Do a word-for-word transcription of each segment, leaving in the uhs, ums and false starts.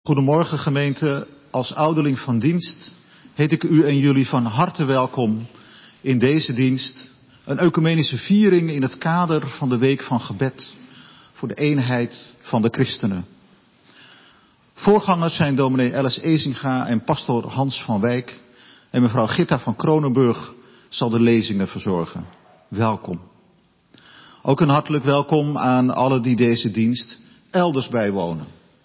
Goedemorgen gemeente, als ouderling van dienst heet ik u en jullie van harte welkom in deze dienst. Een ecumenische viering in het kader van de week van gebed voor de eenheid van de christenen. Voorgangers zijn dominee Ellis Ezinga en pastoor Hans van Wijk en mevrouw Gitta van Kronenburg zal de lezingen verzorgen. Welkom. Ook een hartelijk welkom aan allen die deze dienst elders bijwonen.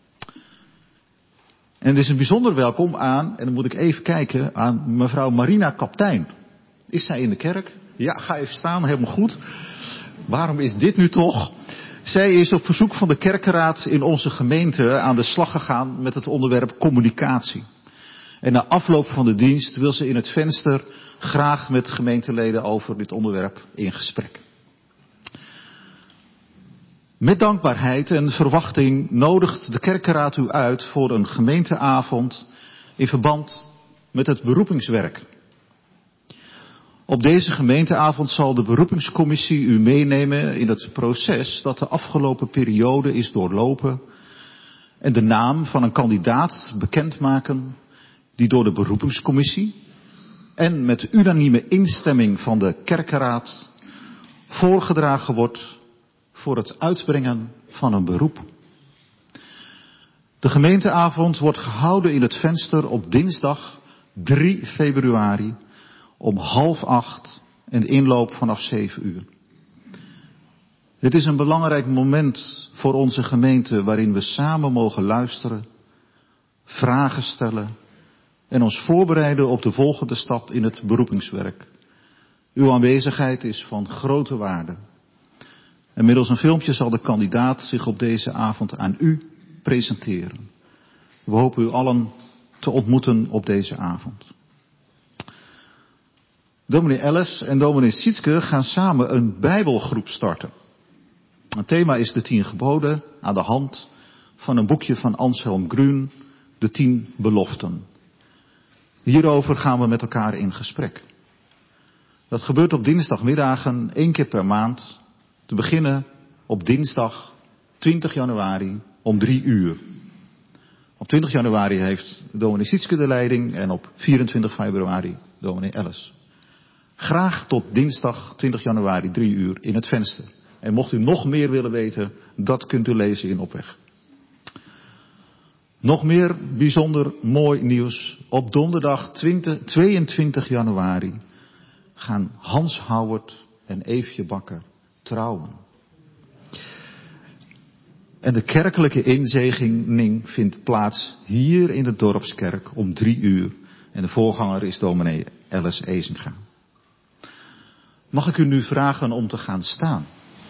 En het is een bijzonder welkom aan, en dan moet ik even kijken, aan mevrouw Marina Kaptein. Is zij in de kerk? Ja, ga even staan, helemaal goed. Waarom is dit nu toch? Zij is op verzoek van de kerkenraad in onze gemeente aan de slag gegaan met het onderwerp communicatie. En na afloop van de dienst wil ze in het venster graag met gemeenteleden over dit onderwerp in gesprek. Met dankbaarheid en verwachting nodigt de kerkenraad u uit voor een gemeenteavond in verband met het beroepingswerk. Op deze gemeenteavond zal de beroepingscommissie u meenemen in het proces dat de afgelopen periode is doorlopen en de naam van een kandidaat bekendmaken die door de beroepingscommissie en met unanieme instemming van de kerkenraad voorgedragen wordt voor het uitbrengen van een beroep. De gemeenteavond wordt gehouden in het venster op dinsdag drie februari om half acht en de inloop vanaf zeven uur. Dit is een belangrijk moment voor onze gemeente waarin we samen mogen luisteren, vragen stellen en ons voorbereiden op de volgende stap in het beroepingswerk. Uw aanwezigheid is van grote waarde. En middels een filmpje zal de kandidaat zich op deze avond aan u presenteren. We hopen u allen te ontmoeten op deze avond. Dominee Ellis en dominee Sietske gaan samen een bijbelgroep starten. Het thema is de tien geboden aan de hand van een boekje van Anselm Grün, de tien beloften. Hierover gaan we met elkaar in gesprek. Dat gebeurt op dinsdagmiddagen één keer per maand. Te beginnen op dinsdag twintig januari om drie uur. Op twintig januari heeft dominee Sietske de leiding en op vierentwintig februari dominee Ellis. Graag tot dinsdag twintig januari drie uur in het venster. En mocht u nog meer willen weten, dat kunt u lezen in Opweg. Nog meer bijzonder mooi nieuws. Op donderdag tweeëntwintig januari gaan Hans Howard en Eefje Bakker trouwen. En de kerkelijke inzegening vindt plaats hier in de dorpskerk om drie uur. En de voorganger is dominee Ellis Ezinga. Mag ik u nu vragen om te gaan staan?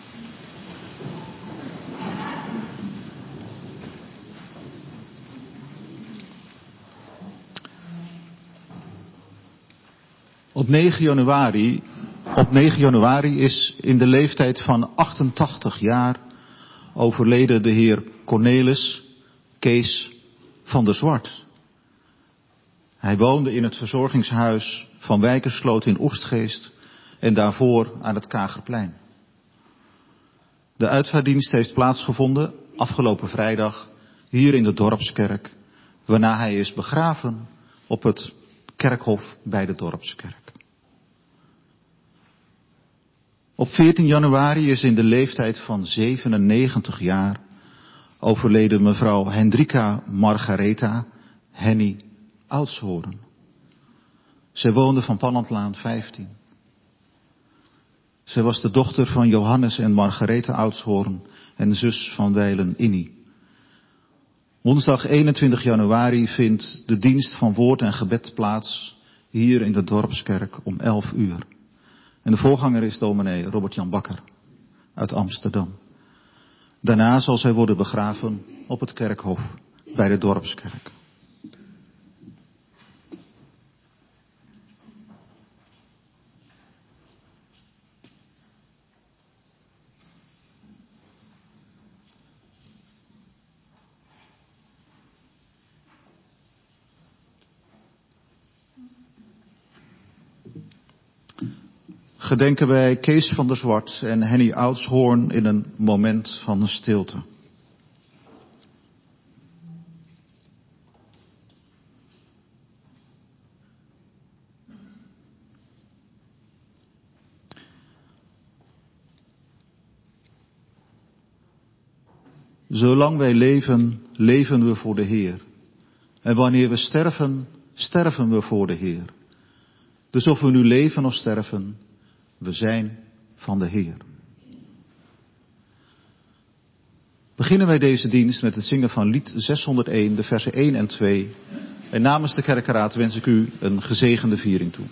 Op negen januari, op negen januari is in de leeftijd van achtentachtig jaar overleden de heer Cornelis Kees van der Zwart. Hij woonde in het verzorgingshuis van Wijkersloot in Oegstgeest en daarvoor aan het Kagerplein. De uitvaarddienst heeft plaatsgevonden afgelopen vrijdag hier in de dorpskerk, waarna hij is begraven op het kerkhof bij de dorpskerk. Op veertien januari is in de leeftijd van zevenennegentig jaar overleden mevrouw Hendrika Margaretha Henny Oudshoorn. Zij woonde van Pallandlaan vijftien. Zij was de dochter van Johannes en Margaretha Oudshoorn en zus van wijlen Innie. Woensdag eenentwintig januari vindt de dienst van woord en gebed plaats hier in de dorpskerk om elf uur. En de voorganger is dominee Robert-Jan Bakker uit Amsterdam. Daarna zal zij worden begraven op het kerkhof bij de dorpskerk. Gedenken wij Kees van der Zwart en Henny Oudshoorn in een moment van stilte. Zolang wij leven, leven we voor de Heer. En wanneer we sterven, sterven we voor de Heer. Dus of we nu leven of sterven, we zijn van de Heer. Beginnen wij deze dienst met het zingen van lied zeshonderdéén, de versen één en twee. En namens de kerkenraad wens ik u een gezegende viering toe.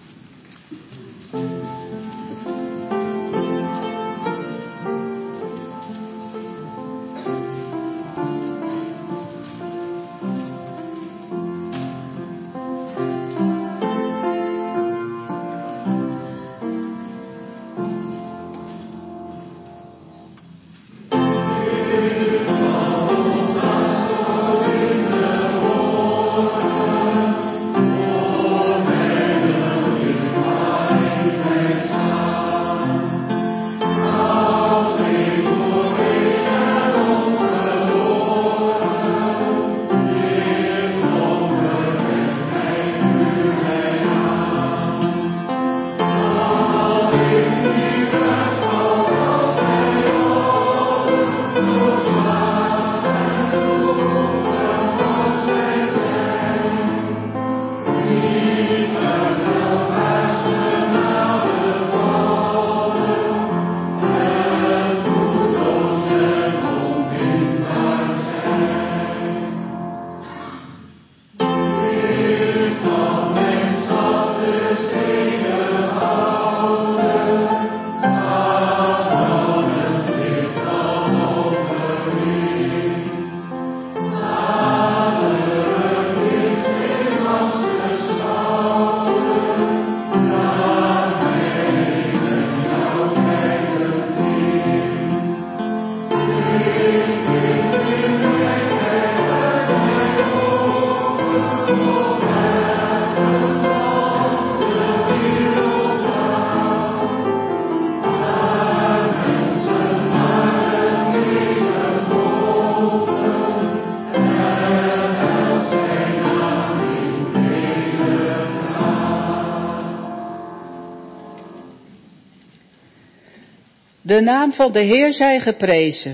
De naam van de Heer zij geprezen.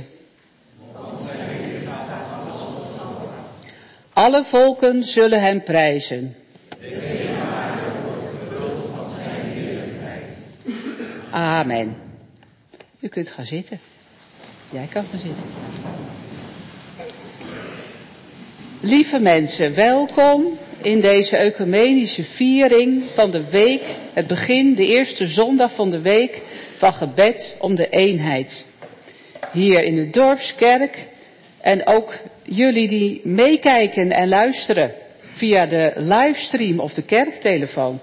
Alle volken zullen hem prijzen. Amen. U kunt gaan zitten. Jij kan gaan zitten. Lieve mensen, welkom in deze ecumenische viering van de week. Het begin, de eerste zondag van de week van gebed om de eenheid. Hier in de dorpskerk en ook jullie die meekijken en luisteren via de livestream of de kerktelefoon.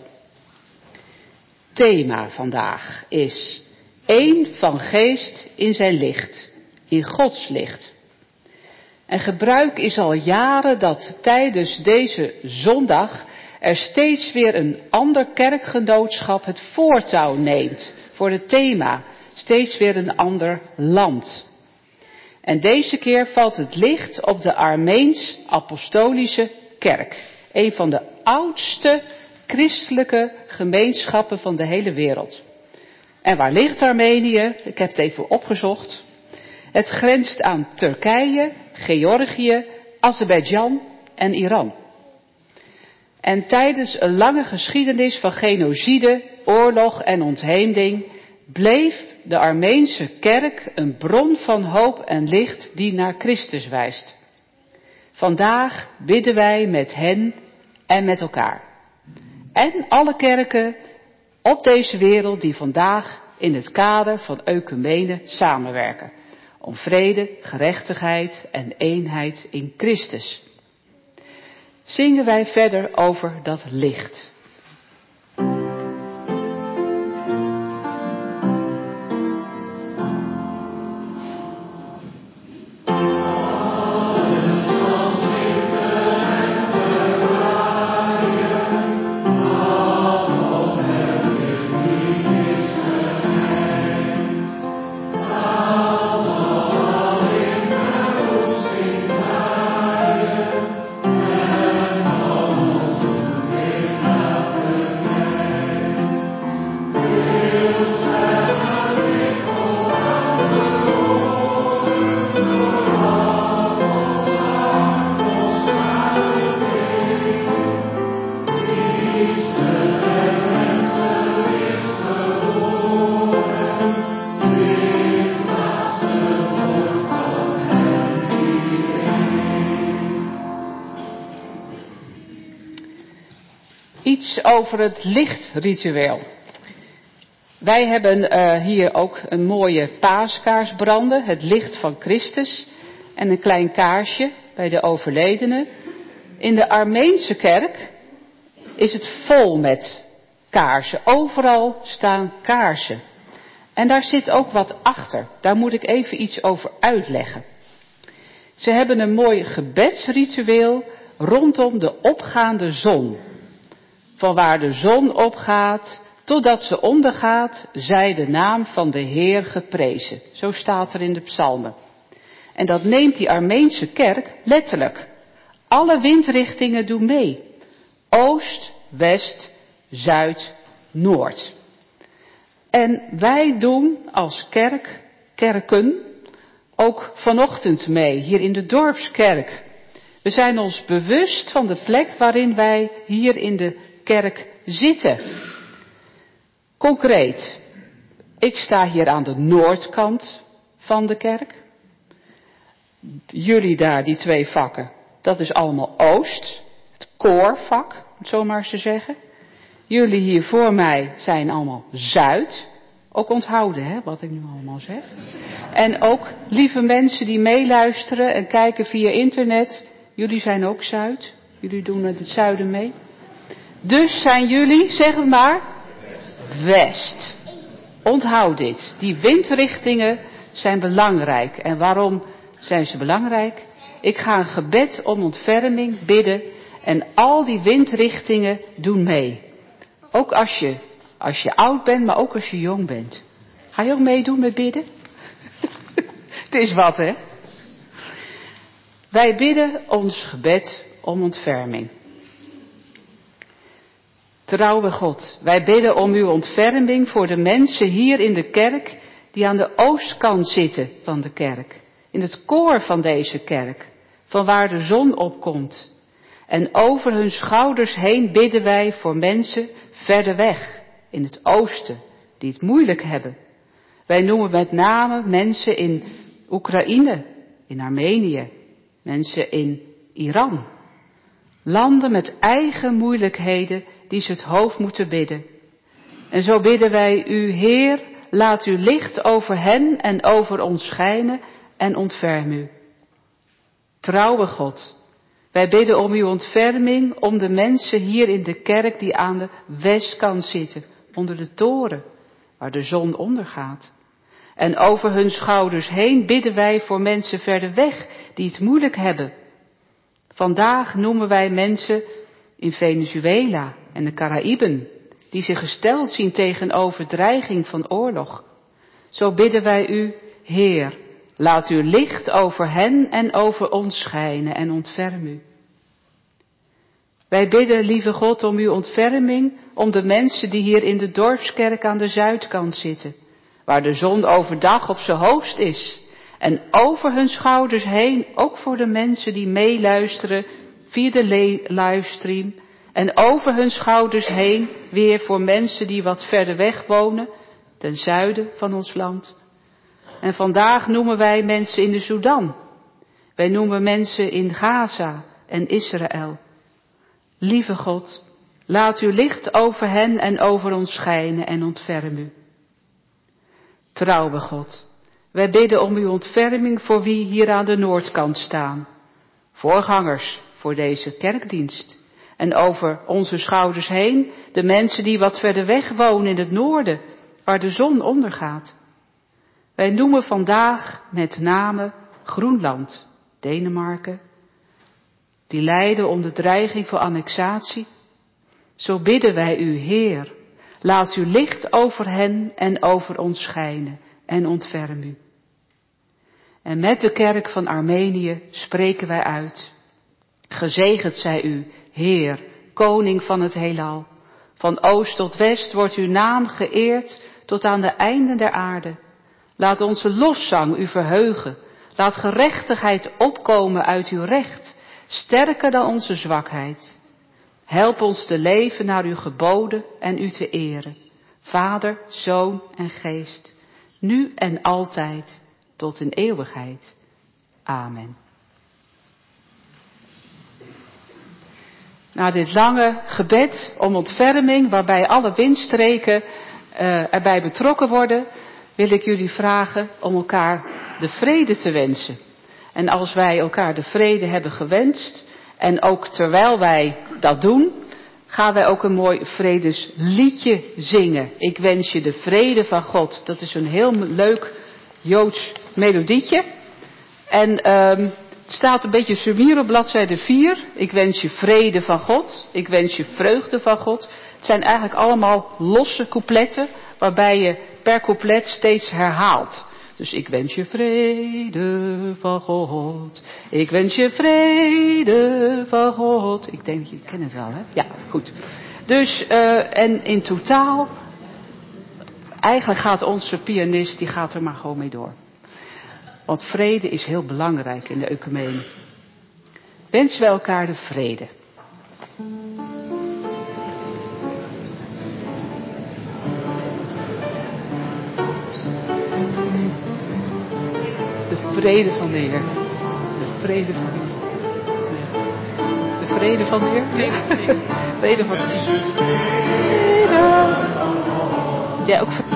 Thema vandaag is één van geest in zijn licht, in Gods licht. En gebruik is al jaren dat tijdens deze zondag er steeds weer een ander kerkgenootschap het voortouw neemt voor het thema. Steeds weer een ander land. En deze keer valt het licht op de Armeens-Apostolische Kerk. Een van de oudste christelijke gemeenschappen van de hele wereld. En waar ligt Armenië? Ik heb het even opgezocht. Het grenst aan Turkije, Georgië, Azerbeidzjan en Iran. En tijdens een lange geschiedenis van genocide, oorlog en ontheemding bleef de Armeense kerk een bron van hoop en licht die naar Christus wijst. Vandaag bidden wij met hen en met elkaar. En alle kerken op deze wereld die vandaag in het kader van ecumene samenwerken. Om vrede, gerechtigheid en eenheid in Christus. Zingen wij verder over dat licht. Iets over het lichtritueel. Wij hebben uh, hier ook een mooie paaskaars branden, het licht van Christus, en een klein kaarsje bij de overledenen. In de Armeense kerk is het vol met kaarsen. Overal staan kaarsen. En daar zit ook wat achter. Daar moet ik even iets over uitleggen. Ze hebben een mooi gebedsritueel rondom de opgaande zon. Van waar de zon opgaat totdat ze ondergaat, zij de naam van de Heer geprezen. Zo staat er in de psalmen. En dat neemt die Armeense kerk letterlijk. Alle windrichtingen doen mee. Oost, west, zuid, noord. En wij doen als kerk, kerken, ook vanochtend mee, hier in de dorpskerk. We zijn ons bewust van de plek waarin wij hier in de kerk zitten. Concreet, ik sta hier aan de noordkant van de kerk. Jullie daar, die twee vakken, dat is allemaal oost, het koorvak, om het zo maar eens te zeggen. Jullie hier voor mij zijn allemaal zuid. Ook onthouden, hè, wat ik nu allemaal zeg. En ook lieve mensen die meeluisteren en kijken via internet. Jullie zijn ook zuid. Jullie doen met het zuiden mee. Dus zijn jullie, zeg het maar, west. Onthoud dit. Die windrichtingen zijn belangrijk. En waarom zijn ze belangrijk? Ik ga een gebed om ontferming bidden. En al die windrichtingen doen mee. Ook als je, als je oud bent, maar ook als je jong bent. Ga je ook meedoen met bidden? Het is wat, hè? Wij bidden ons gebed om ontferming. Trouwe God, wij bidden om uw ontferming voor de mensen hier in de kerk die aan de oostkant zitten van de kerk. In het koor van deze kerk, van waar de zon opkomt. En over hun schouders heen bidden wij voor mensen verder weg, in het oosten, die het moeilijk hebben. Wij noemen met name mensen in Oekraïne, in Armenië, mensen in Iran. Landen met eigen moeilijkheden die ze het hoofd moeten bidden. En zo bidden wij u, Heer, laat uw licht over hen en over ons schijnen en ontferm u. Trouwe God, wij bidden om uw ontferming, om de mensen hier in de kerk die aan de westkant zitten, onder de toren, waar de zon ondergaat. En over hun schouders heen bidden wij voor mensen verder weg, die het moeilijk hebben. Vandaag noemen wij mensen in Venezuela en de Caraïben, die zich gesteld zien tegenover dreiging van oorlog. Zo bidden wij u, Heer, laat uw licht over hen en over ons schijnen en ontferm u. Wij bidden, lieve God, om uw ontferming, om de mensen die hier in de dorpskerk aan de zuidkant zitten, waar de zon overdag op zijn hoogst is. En over hun schouders heen, ook voor de mensen die meeluisteren via de le- livestream. En over hun schouders heen weer voor mensen die wat verder weg wonen, ten zuiden van ons land. En vandaag noemen wij mensen in de Sudan. Wij noemen mensen in Gaza en Israël. Lieve God, laat uw licht over hen en over ons schijnen en ontferm u. Trouwe God, wij bidden om uw ontferming voor wie hier aan de noordkant staan. Voorgangers voor deze kerkdienst. En over onze schouders heen de mensen die wat verder weg wonen in het noorden, waar de zon ondergaat. Wij noemen vandaag met name Groenland, Denemarken, die lijden onder dreiging voor annexatie. Zo bidden wij u, Heer, laat uw licht over hen en over ons schijnen en ontferm u. En met de kerk van Armenië spreken wij uit. Gezegend zij u, Heer, koning van het heelal. Van oost tot west wordt uw naam geëerd tot aan de einden der aarde. Laat onze lofzang u verheugen. Laat gerechtigheid opkomen uit uw recht, sterker dan onze zwakheid. Help ons te leven naar uw geboden en u te eren. Vader, Zoon en Geest, nu en altijd, tot in eeuwigheid. Amen. Na dit lange gebed om ontferming, waarbij alle windstreken uh, erbij betrokken worden, wil ik jullie vragen om elkaar de vrede te wensen. En als wij elkaar de vrede hebben gewenst, en ook terwijl wij dat doen, gaan wij ook een mooi vredesliedje zingen. Ik wens je de vrede van God. Dat is een heel leuk Joods melodietje. En um, het staat een beetje sumier op bladzijde vier. Ik wens je vrede van God. Ik wens je vreugde van God. Het zijn eigenlijk allemaal losse coupletten, waarbij je per couplet steeds herhaalt. Dus ik wens je vrede van God. Ik wens je vrede van God. Ik denk dat je het kent het wel, hè? Ja, goed. Dus, uh, en in totaal, eigenlijk gaat onze pianist, die gaat er maar gewoon mee door. Want vrede is heel belangrijk in de ecumene. Wensen we elkaar de vrede. De vrede van de Heer. De vrede van de Heer. De vrede van de Heer? Ja. Vrede van de Heer. Vrede. Ja, ook vrede.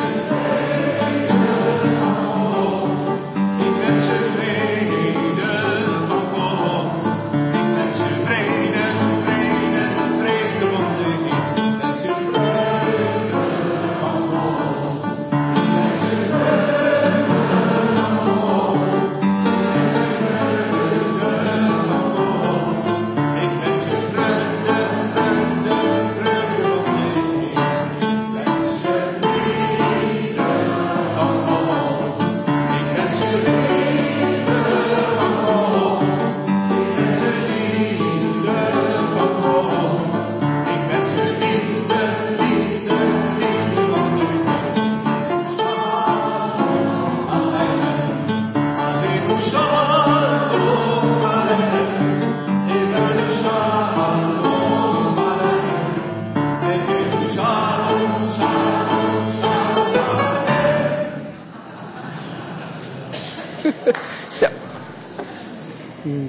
Zo. Hmm.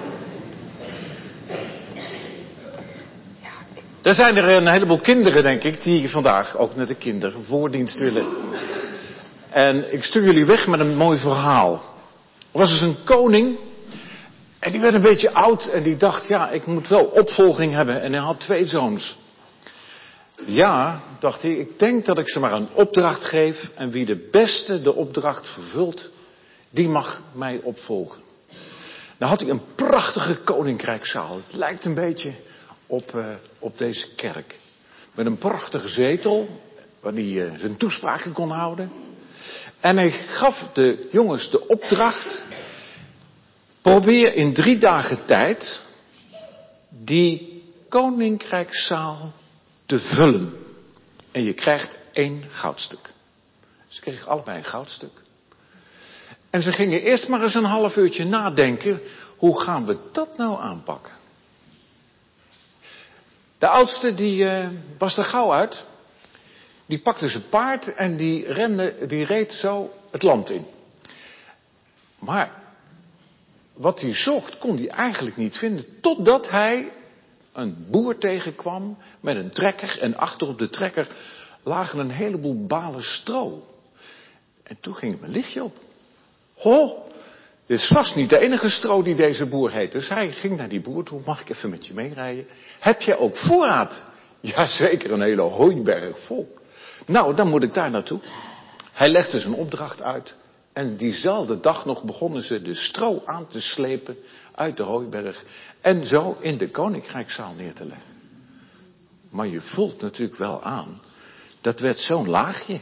Er zijn er een heleboel kinderen, denk ik, die vandaag ook naar de kindervoordienst willen. En ik stuur jullie weg met een mooi verhaal. Er was dus een koning en die werd een beetje oud en die dacht, ja, ik moet wel opvolging hebben. En hij had twee zoons. Ja, dacht hij, ik denk dat ik ze maar een opdracht geef en wie de beste de opdracht vervult, die mag mij opvolgen. Nou had hij een prachtige koninkrijkszaal. Het lijkt een beetje op, uh, op deze kerk. Met een prachtige zetel, waar hij uh, zijn toespraken kon houden. En hij gaf de jongens de opdracht, probeer in drie dagen tijd die koninkrijkszaal te vullen. En je krijgt één goudstuk. Ze kregen allebei een goudstuk. En ze gingen eerst maar eens een half uurtje nadenken, hoe gaan we dat nou aanpakken? De oudste die uh, was er gauw uit. Die pakte zijn paard en die rende, die reed zo het land in. Maar wat hij zocht kon hij eigenlijk niet vinden, totdat hij een boer tegenkwam met een trekker en achter op de trekker lagen een heleboel balen stro. En toen ging hem een lichtje op. Ho, dit is vast niet de enige stro die deze boer heet. Dus hij ging naar die boer toe, mag ik even met je meerijden? Heb jij ook voorraad? Jazeker, een hele hooiberg vol. Nou, dan moet ik daar naartoe. Hij legde zijn opdracht uit. En diezelfde dag nog begonnen ze de stro aan te slepen uit de hooiberg. En zo in de koninkrijkszaal neer te leggen. Maar je voelt natuurlijk wel aan, dat werd zo'n laagje.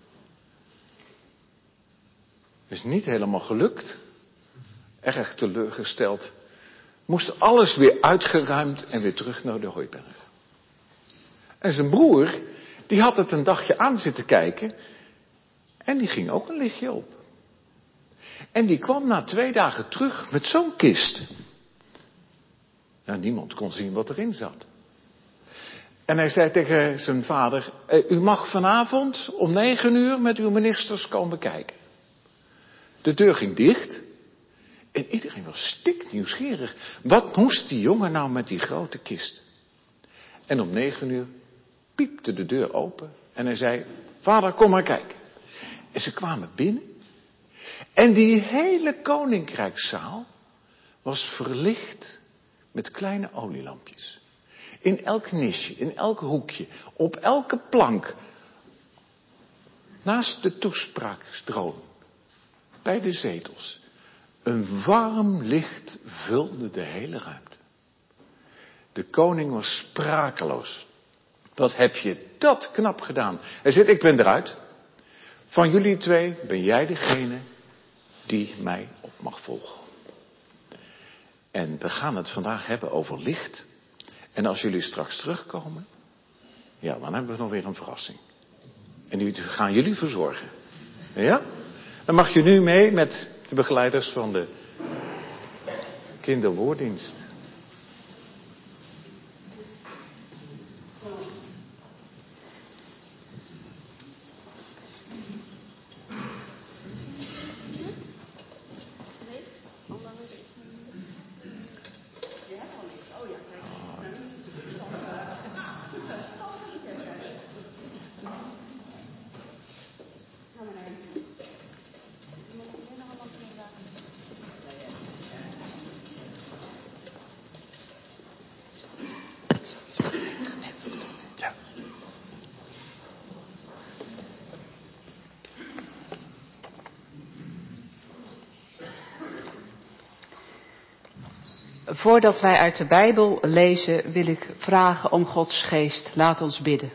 Is niet helemaal gelukt. Erg teleurgesteld. Moest alles weer uitgeruimd en weer terug naar de hooiberg. En zijn broer, die had het een dagje aan zitten kijken. En die ging ook een lichtje op. En die kwam na twee dagen terug met zo'n kist. Nou, niemand kon zien wat erin zat. En hij zei tegen zijn vader, u mag vanavond om negen uur met uw ministers komen kijken. De deur ging dicht. En iedereen was stiknieuwsgierig. Wat moest die jongen nou met die grote kist? En om negen uur piepte de deur open en hij zei, vader, kom maar kijken. En ze kwamen binnen. En die hele koninkrijkszaal was verlicht met kleine olielampjes. In elk nisje, in elk hoekje, op elke plank. Naast de toespraakstroon, bij de zetels. Een warm licht vulde de hele ruimte. De koning was sprakeloos. Wat heb je dat knap gedaan? Hij zegt, ik ben eruit. Van jullie twee ben jij degene die mij op mag volgen. En we gaan het vandaag hebben over licht. En als jullie straks terugkomen, ja, dan hebben we nog weer een verrassing. En die gaan jullie verzorgen. Ja? Dan mag je nu mee met de begeleiders van de kinderwoorddienst. Voordat wij uit de Bijbel lezen, wil ik vragen om Gods geest. Laat ons bidden.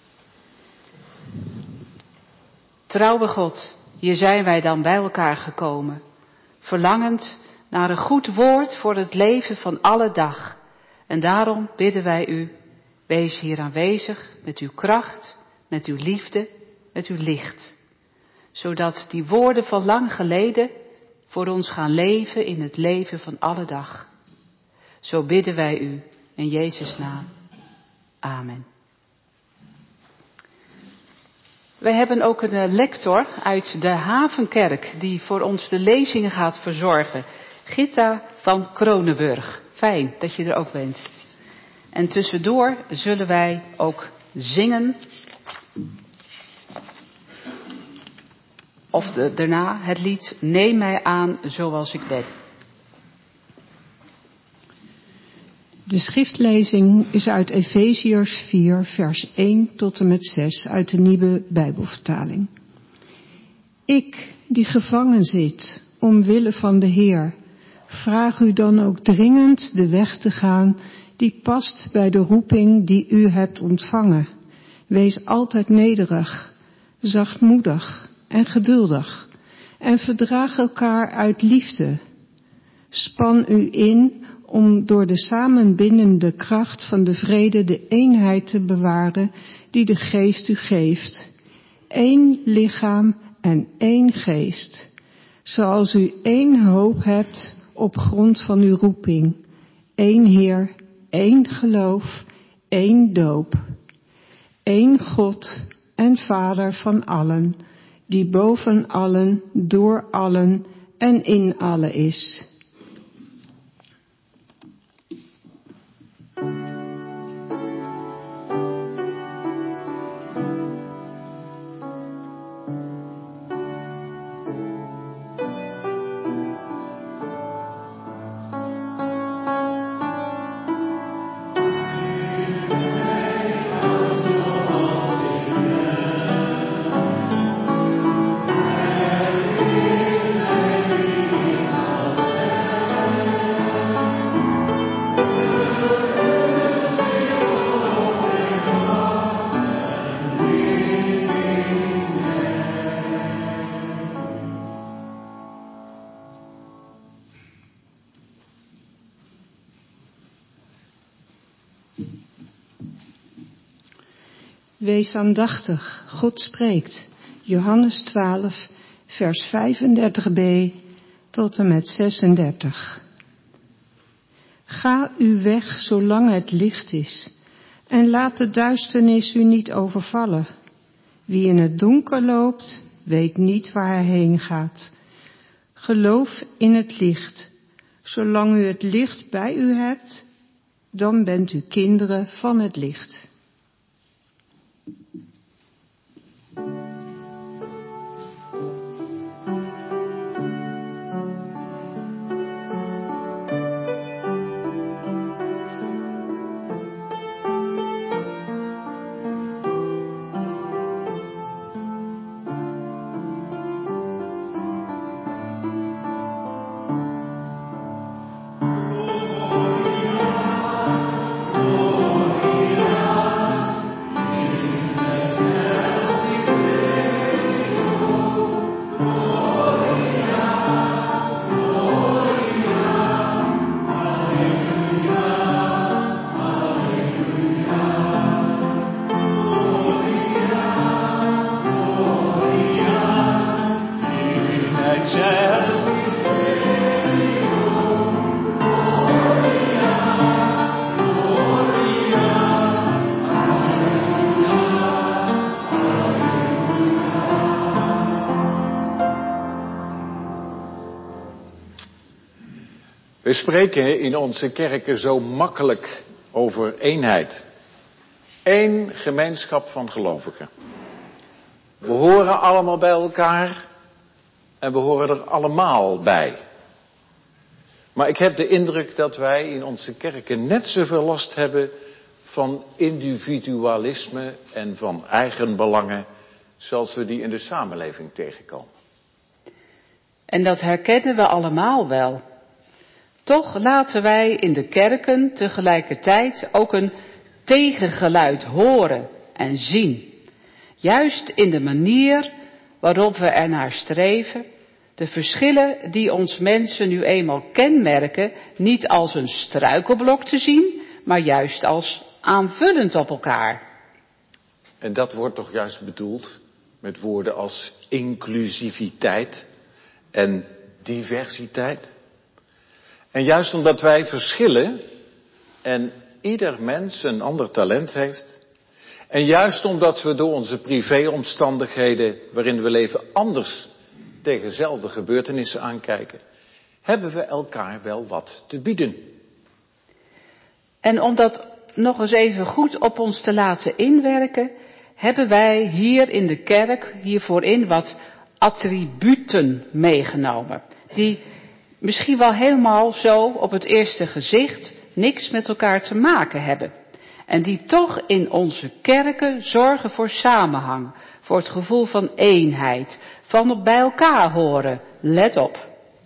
Trouwe God, hier zijn wij dan bij elkaar gekomen, verlangend naar een goed woord voor het leven van alle dag. En daarom bidden wij u, wees hier aanwezig met uw kracht, met uw liefde, met uw licht. Zodat die woorden van lang geleden voor ons gaan leven in het leven van alle dag. Zo bidden wij u in Jezus' naam. Amen. Wij hebben ook een lector uit de Havenkerk die voor ons de lezingen gaat verzorgen. Gitta van Kronenburg. Fijn dat je er ook bent. En tussendoor zullen wij ook zingen. Of de, daarna het lied Neem mij aan zoals ik ben. De schriftlezing is uit Efeziërs vier, vers één tot en met zes uit de Nieuwe Bijbelvertaling. Ik, die gevangen zit, omwille van de Heer, vraag u dan ook dringend de weg te gaan die past bij de roeping die u hebt ontvangen. Wees altijd nederig, zachtmoedig en geduldig en verdraag elkaar uit liefde. Span u in om door de samenbindende kracht van de vrede de eenheid te bewaren die de geest u geeft. Eén lichaam en één geest. Zoals u één hoop hebt op grond van uw roeping. Eén Heer, één geloof, één doop. Eén God en Vader van allen, die boven allen, door allen en in allen is. Wees aandachtig, God spreekt. Johannes twaalf, vers vijfendertig b tot en met zesendertig. Ga uw weg zolang het licht is en laat de duisternis u niet overvallen. Wie in het donker loopt, weet niet waar hij heen gaat. Geloof in het licht, Zolang u het licht bij u hebt, dan bent u kinderen van het licht. We spreken in onze kerken zo makkelijk over eenheid. Eén gemeenschap van gelovigen. We horen allemaal bij elkaar en we horen er allemaal bij. Maar ik heb de indruk dat wij in onze kerken net zoveel last hebben van individualisme en van eigenbelangen zoals we die in de samenleving tegenkomen. En dat herkennen we allemaal wel. Toch laten wij in de kerken tegelijkertijd ook een tegengeluid horen en zien. Juist in de manier waarop we ernaar streven, de verschillen die ons mensen nu eenmaal kenmerken, niet als een struikelblok te zien, maar juist als aanvullend op elkaar. En dat wordt toch juist bedoeld met woorden als inclusiviteit en diversiteit? En juist omdat wij verschillen en ieder mens een ander talent heeft, en juist omdat we door onze privéomstandigheden waarin we leven anders tegen dezelfde gebeurtenissen aankijken, hebben we elkaar wel wat te bieden. En om dat nog eens even goed op ons te laten inwerken, hebben wij hier in de kerk hiervoorin wat attributen meegenomen, die misschien wel helemaal zo op het eerste gezicht niks met elkaar te maken hebben. En die toch in onze kerken zorgen voor samenhang, voor het gevoel van eenheid, van bij elkaar horen. Let op.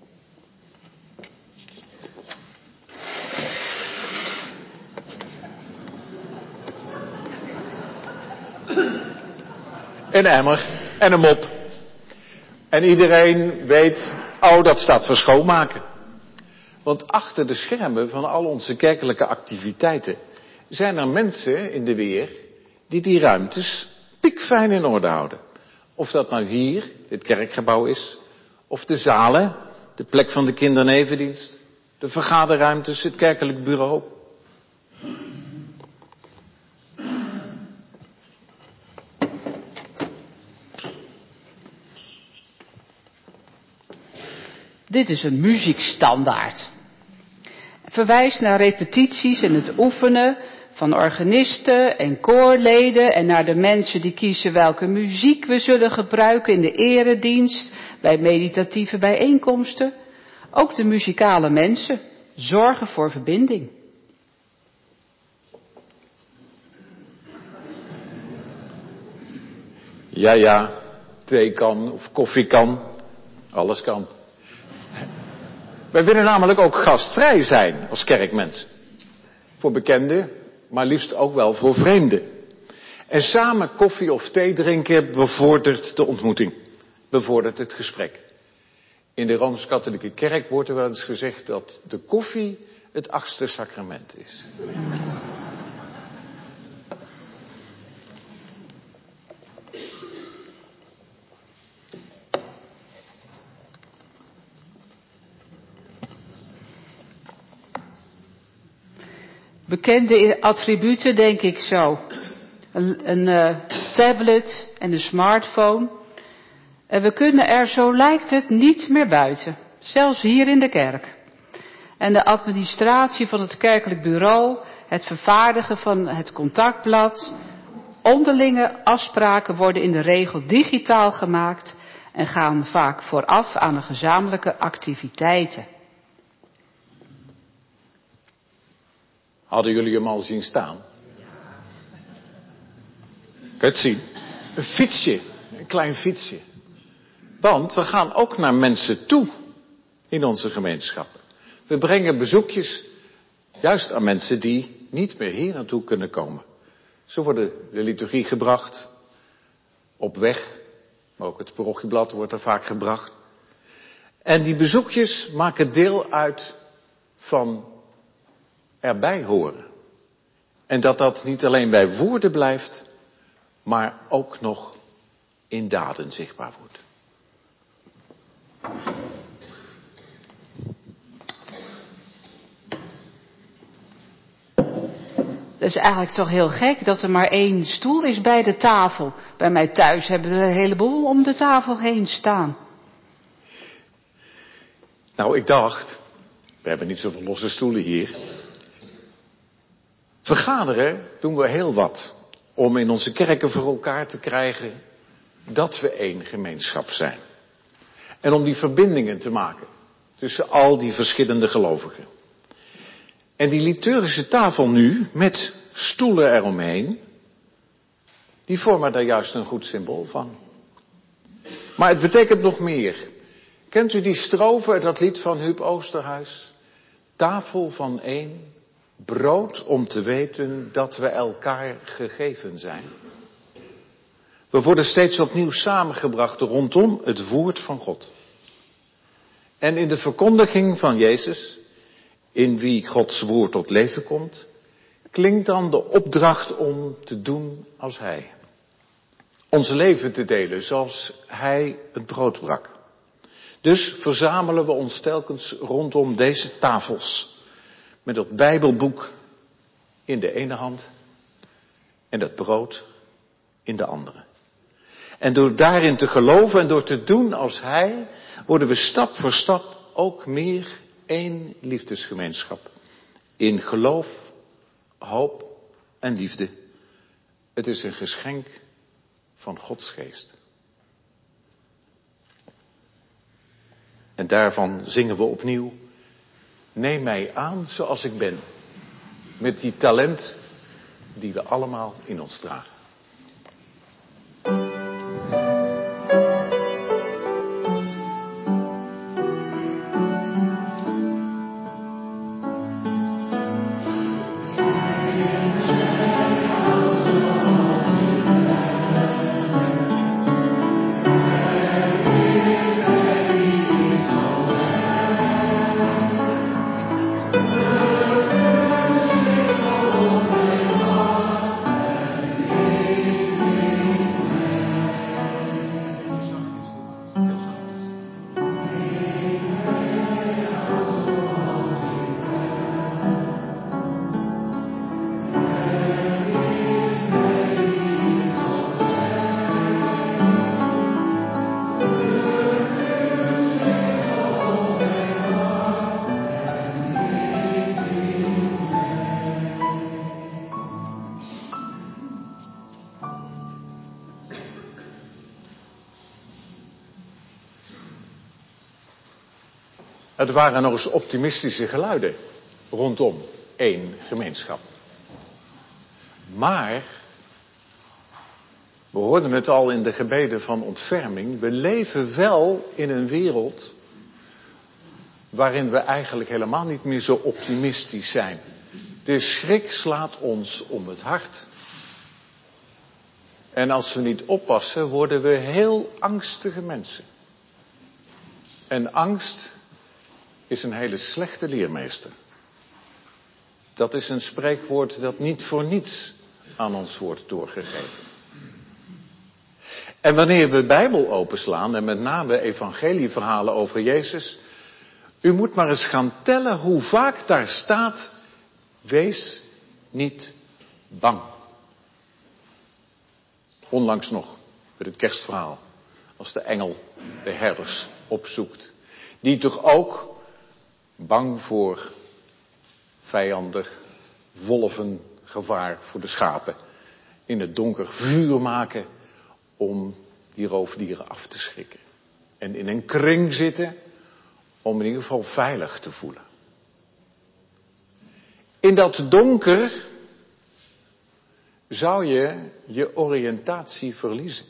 Een emmer en een mop. En iedereen weet, oh, dat staat voor schoonmaken. Want achter de schermen van al onze kerkelijke activiteiten zijn er mensen in de weer die die ruimtes piekfijn in orde houden. Of dat nou hier, dit kerkgebouw is, of de zalen, de plek van de kindernevendienst, de vergaderruimtes, het kerkelijk bureau. Dit is een muziekstandaard. Verwijst naar repetities en het oefenen van organisten en koorleden en naar de mensen die kiezen welke muziek we zullen gebruiken in de eredienst, bij meditatieve bijeenkomsten. Ook de muzikale mensen zorgen voor verbinding. Ja, ja, thee kan of koffie kan, alles kan. Wij willen namelijk ook gastvrij zijn als kerkmensen. Voor bekenden, maar liefst ook wel voor vreemden. En samen koffie of thee drinken bevordert de ontmoeting, bevordert het gesprek. In de Rooms-Katholieke Kerk wordt er wel eens gezegd dat de koffie het achtste sacrament is. Bekende attributen denk ik zo. Een, een uh, tablet en een smartphone. En we kunnen er, zo lijkt het, niet meer buiten. Zelfs hier in de kerk. En de administratie van het kerkelijk bureau, het vervaardigen van het contactblad, onderlinge afspraken worden in de regel digitaal gemaakt en gaan vaak vooraf aan de gezamenlijke activiteiten. Hadden jullie hem al zien staan? Kun je het zien? Een fietsje, een klein fietsje. Want we gaan ook naar mensen toe in onze gemeenschappen. We brengen bezoekjes juist aan mensen die niet meer hier naartoe kunnen komen. Zo wordt de liturgie gebracht, op weg, maar ook het parochieblad wordt er vaak gebracht. En die bezoekjes maken deel uit van erbij horen. En dat dat niet alleen bij woorden blijft, maar ook nog in daden zichtbaar wordt. Het is eigenlijk toch heel gek dat er maar één stoel is bij de tafel. Bij mij thuis hebben er een heleboel om de tafel heen staan. Nou, ik dacht, we hebben niet zoveel losse stoelen hier. Vergaderen doen we heel wat om in onze kerken voor elkaar te krijgen dat we één gemeenschap zijn. En om die verbindingen te maken tussen al die verschillende gelovigen. En die liturgische tafel nu, met stoelen eromheen, die vormen daar juist een goed symbool van. Maar het betekent nog meer. Kent u die strofe uit dat lied van Huub Oosterhuis? Tafel van één, brood om te weten dat we elkaar gegeven zijn. We worden steeds opnieuw samengebracht rondom het woord van God. En in de verkondiging van Jezus, in wie Gods woord tot leven komt, klinkt dan de opdracht om te doen als Hij. Ons leven te delen zoals Hij het brood brak. Dus verzamelen we ons telkens rondom deze tafels. Met dat Bijbelboek in de ene hand en dat brood in de andere. En door daarin te geloven en door te doen als Hij, worden we stap voor stap ook meer één liefdesgemeenschap. In geloof, hoop en liefde. Het is een geschenk van Gods geest. En daarvan zingen we opnieuw. Neem mij aan zoals ik ben. Met die talent die we allemaal in ons dragen. Het waren nog eens optimistische geluiden rondom één gemeenschap. Maar, we hoorden het al in de gebeden van ontferming, we leven wel in een wereld waarin we eigenlijk helemaal niet meer zo optimistisch zijn. De schrik slaat ons om het hart. En als we niet oppassen, worden we heel angstige mensen. En angst is een hele slechte leermeester. Dat is een spreekwoord dat niet voor niets aan ons wordt doorgegeven. En wanneer we de Bijbel openslaan, en met name evangelieverhalen over Jezus, u moet maar eens gaan tellen hoe vaak daar staat, wees niet bang. Onlangs nog, met het kerstverhaal, als de engel de herders opzoekt. Die toch ook Bang voor vijandig, wolven gevaar voor de schapen. In het donker vuur maken om die roofdieren af te schrikken. En in een kring zitten om in ieder geval veilig te voelen. In dat donker zou je je oriëntatie verliezen.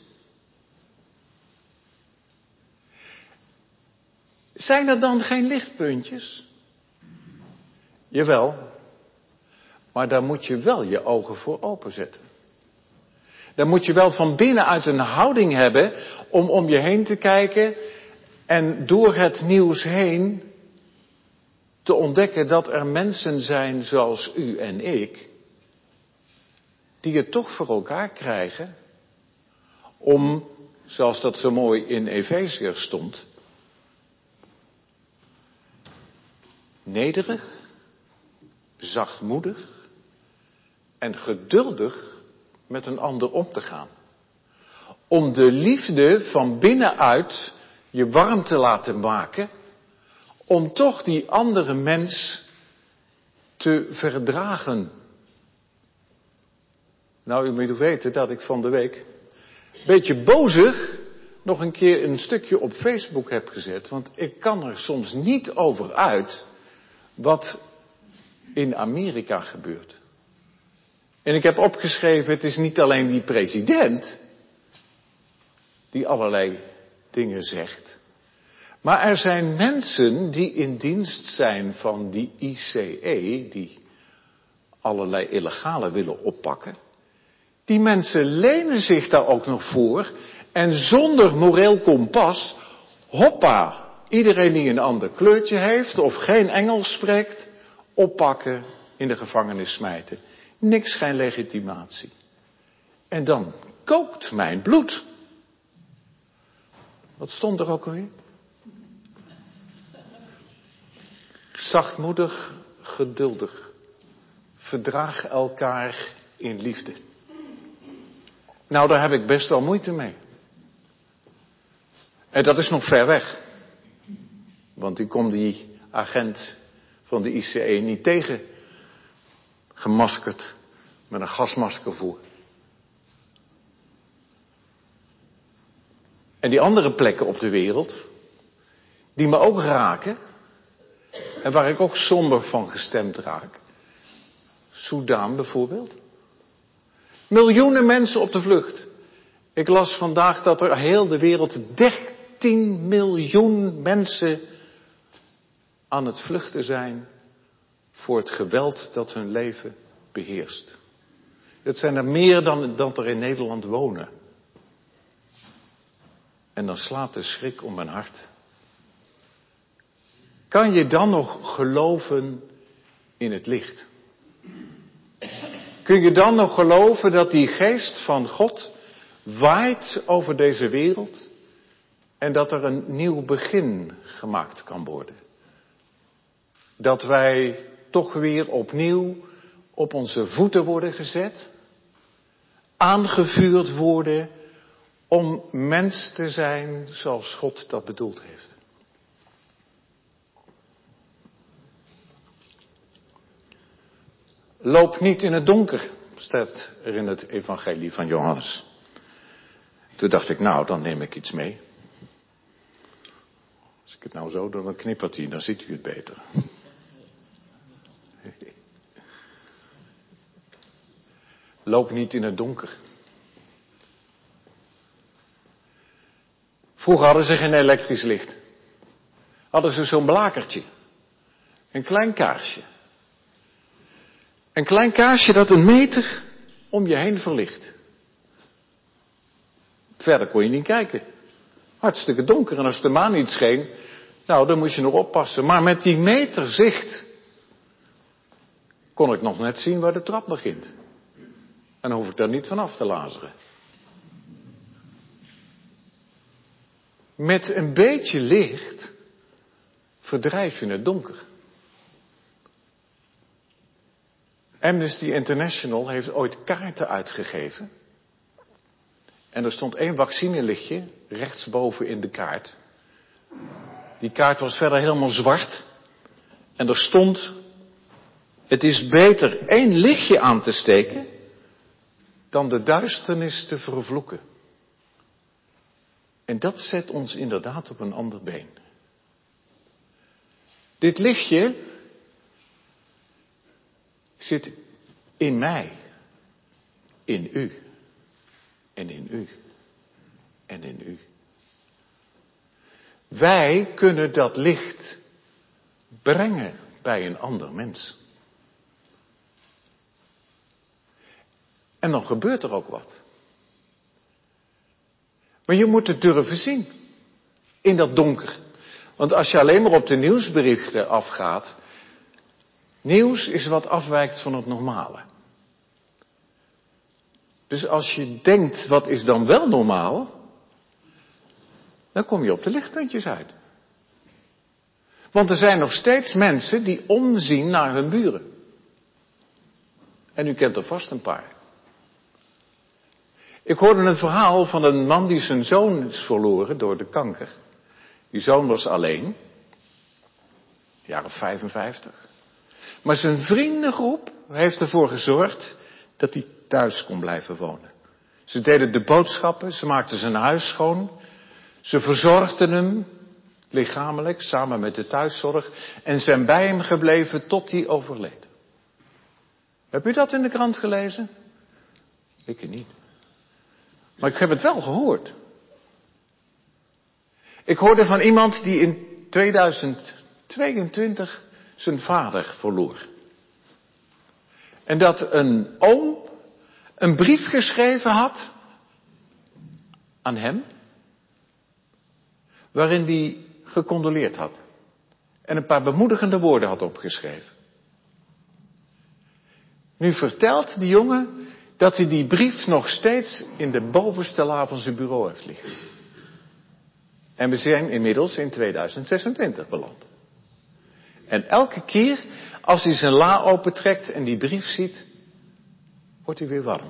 Zijn er dan geen lichtpuntjes? Jawel, maar daar moet je wel je ogen voor openzetten. Dan moet je wel van binnenuit een houding hebben om om je heen te kijken en door het nieuws heen te ontdekken dat er mensen zijn zoals u en ik, die het toch voor elkaar krijgen om, zoals dat zo mooi in Efeziërs stond, nederig, zachtmoedig en geduldig met een ander om te gaan. Om de liefde van binnenuit je warm te laten maken, om toch die andere mens te verdragen. Nou, u moet weten dat ik van de week een beetje bozig nog een keer een stukje op Facebook heb gezet, want ik kan er soms niet over uit wat in Amerika gebeurt. En ik heb opgeschreven, het is niet alleen die president die allerlei dingen zegt, maar er zijn mensen die in dienst zijn van die I C E, die allerlei illegale willen oppakken. Die mensen lenen zich daar ook nog voor en zonder moreel kompas, hoppa, iedereen die een ander kleurtje heeft of geen Engels spreekt, oppakken, in de gevangenis smijten. Niks, geen legitimatie. En dan kookt mijn bloed. Wat stond er ook alweer? Zachtmoedig, geduldig. Verdraag elkaar in liefde. Nou, daar heb ik best wel moeite mee. En dat is nog ver weg. Want ik kom die agent van de I C E niet tegen, gemaskerd met een gasmasker voor. En die andere plekken op de wereld, die me ook raken, en waar ik ook somber van gestemd raak. Soedan bijvoorbeeld. Miljoenen mensen op de vlucht. Ik las vandaag dat er heel de wereld dertien miljoen mensen aan het vluchten zijn voor het geweld dat hun leven beheerst. Dat zijn er meer dan dat er in Nederland wonen. En dan slaat de schrik om mijn hart. Kan je dan nog geloven in het licht? Kun je dan nog geloven dat die geest van God waait over deze wereld en dat er een nieuw begin gemaakt kan worden? Dat wij toch weer opnieuw op onze voeten worden gezet, aangevuurd worden om mens te zijn zoals God dat bedoeld heeft. Loop niet in het donker, staat er in het evangelie van Johannes. Toen dacht ik, nou, dan neem ik iets mee. Als ik het nou zo doe, dan knippert hij, dan ziet u het beter. Loop niet in het donker. Vroeger hadden ze geen elektrisch licht. Hadden ze zo'n blakertje. Een klein kaarsje. Een klein kaarsje dat een meter om je heen verlicht. Verder kon je niet kijken. Hartstikke donker. En als de maan niet scheen, nou, dan moest je nog oppassen. Maar met die meter zicht kon ik nog net zien waar de trap begint. En dan hoef ik daar niet van af te lazeren. Met een beetje licht verdrijf je het donker. Amnesty International heeft ooit kaarten uitgegeven. En er stond één vaccinelichtje rechtsboven in de kaart. Die kaart was verder helemaal zwart. En er stond, het is beter één lichtje aan te steken dan de duisternis te vervloeken. En dat zet ons inderdaad op een ander been. Dit lichtje zit in mij, in u en in u en in u. Wij kunnen dat licht brengen bij een ander mens. En dan gebeurt er ook wat. Maar je moet het durven zien. In dat donker. Want als je alleen maar op de nieuwsberichten afgaat. Nieuws is wat afwijkt van het normale. Dus als je denkt, wat is dan wel normaal? Dan kom je op de lichtpuntjes uit. Want er zijn nog steeds mensen die omzien naar hun buren. En u kent er vast een paar. Ik hoorde een verhaal van een man die zijn zoon is verloren door de kanker. Die zoon was alleen. Jaren vijfenvijftig. Maar zijn vriendengroep heeft ervoor gezorgd dat hij thuis kon blijven wonen. Ze deden de boodschappen, ze maakten zijn huis schoon. Ze verzorgden hem lichamelijk samen met de thuiszorg. En zijn bij hem gebleven tot hij overleed. Heb u dat in de krant gelezen? Ik niet. Maar ik heb het wel gehoord. Ik hoorde van iemand die in tweeduizend tweeëntwintig zijn vader verloor. En dat een oom een brief geschreven had aan hem, waarin hij gecondoleerd had. En een paar bemoedigende woorden had opgeschreven. Nu vertelt die jongen dat hij die brief nog steeds in de bovenste la van zijn bureau heeft liggen. En we zijn inmiddels in tweeduizend zesentwintig beland. En elke keer als hij zijn la opentrekt en die brief ziet, wordt hij weer warm.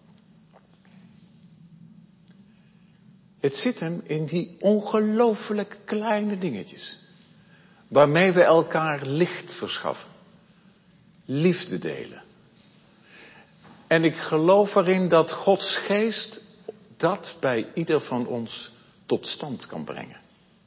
Het zit hem in die ongelooflijk kleine dingetjes. Waarmee we elkaar licht verschaffen. Liefde delen. En ik geloof erin dat Gods geest dat bij ieder van ons tot stand kan brengen.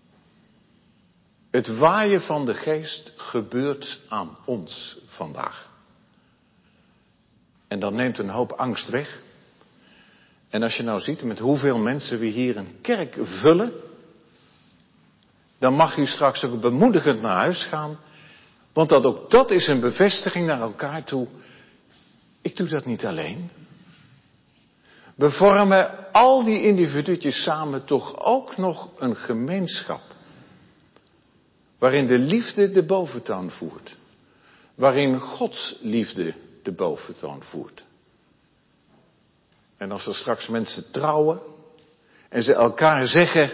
Het waaien van de geest gebeurt aan ons vandaag. En dan neemt een hoop angst weg. En als je nou ziet met hoeveel mensen we hier een kerk vullen, dan mag u straks ook bemoedigend naar huis gaan. Want dat ook dat is een bevestiging naar elkaar toe. Ik doe dat niet alleen. We vormen al die individuutjes samen toch ook nog een gemeenschap. Waarin de liefde de boventoon voert. Waarin Gods liefde de boventoon voert. En als er straks mensen trouwen en ze elkaar zeggen,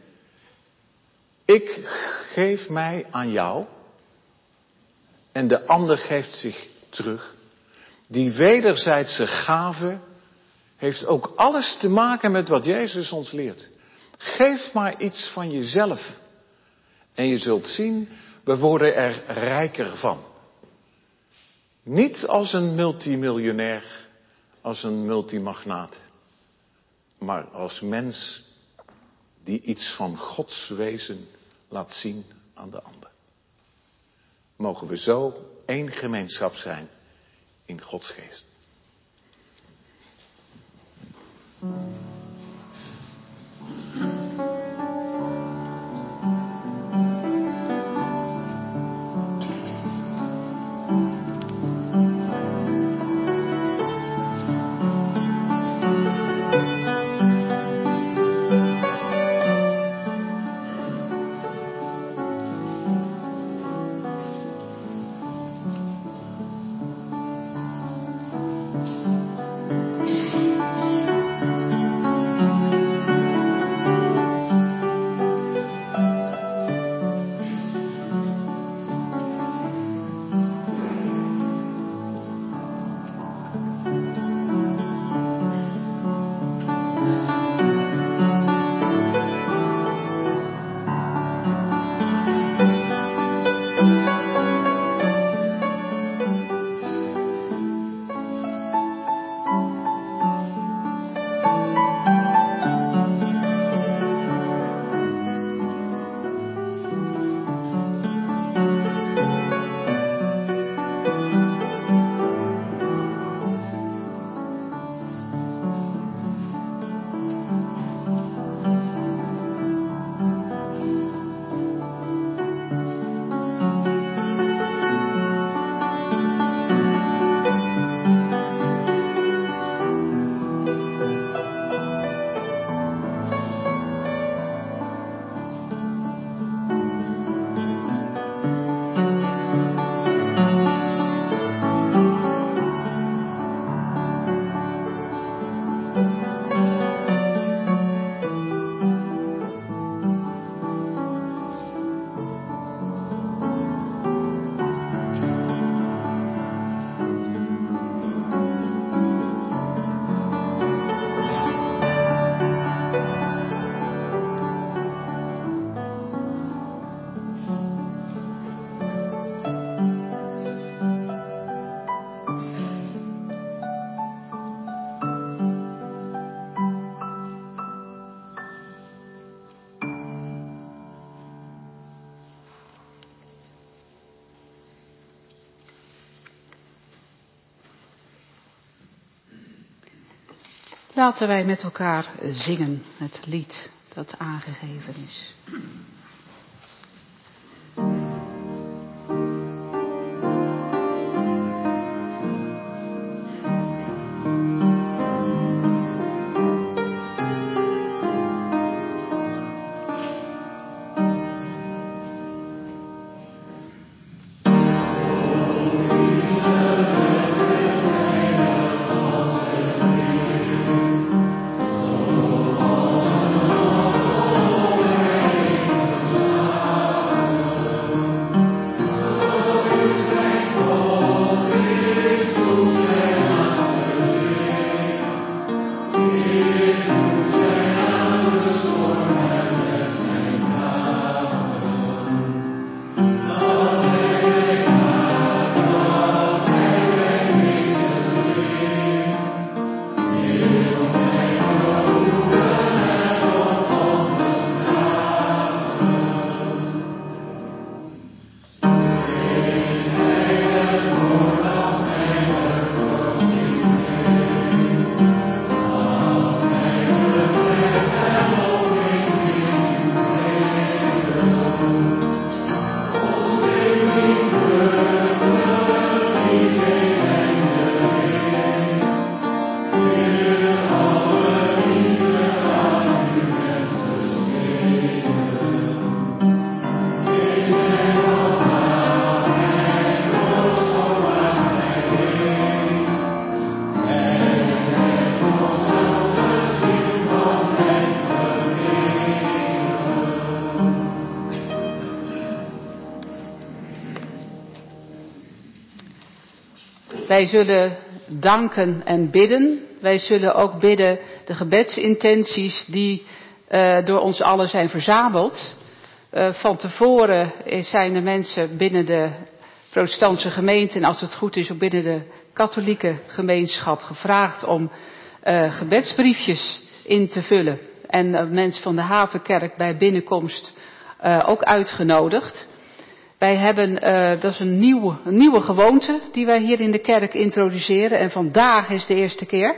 ik geef mij aan jou en de ander geeft zich terug. Die wederzijdse gave heeft ook alles te maken met wat Jezus ons leert. Geef maar iets van jezelf. En je zult zien, we worden er rijker van. Niet als een multimiljonair, als een multimagnaat. Maar als mens die iets van Gods wezen laat zien aan de ander. Mogen we zo één gemeenschap zijn in Gods geest. Laten wij met elkaar zingen het lied dat aangegeven is. Wij zullen danken en bidden. Wij zullen ook bidden de gebedsintenties die uh, door ons allen zijn verzameld. Uh, van tevoren zijn de mensen binnen de protestantse gemeente en als het goed is ook binnen de katholieke gemeenschap gevraagd om uh, gebedsbriefjes in te vullen. En uh, mensen van de Havenkerk bij binnenkomst uh, ook uitgenodigd. Wij hebben, uh, dat is een nieuwe, een nieuwe gewoonte die wij hier in de kerk introduceren. En vandaag is de eerste keer.